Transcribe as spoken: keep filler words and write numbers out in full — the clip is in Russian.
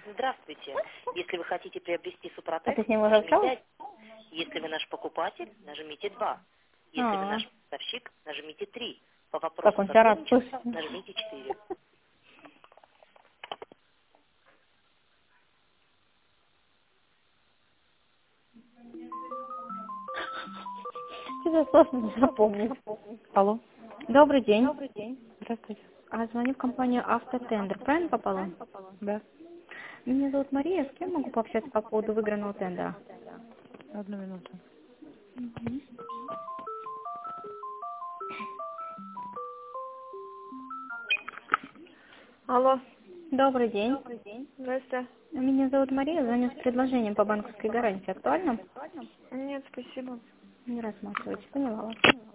Здравствуйте. Если вы хотите приобрести А Супротек, ты с ним уже нажмите общалась? пять. Если вы наш покупатель, нажмите два. Если вы А, наш поставщик, нажмите три. По вопросу как он тебя рад сотрудничества слышать. нажмите четыре. Тебе сложно не запомнить. Алло. Добрый день. Здравствуйте. А, звоню в компанию Автотендер. Правильно попала? Да. Меня зовут Мария. С кем могу пообщаться по поводу выигранного тендера? Одну минуту. Алло. Добрый день. Здрасте. Меня зовут Мария. Звоню с предложением по банковской гарантии. Актуально? Нет, спасибо. Не рассматривайте. Поняла вас.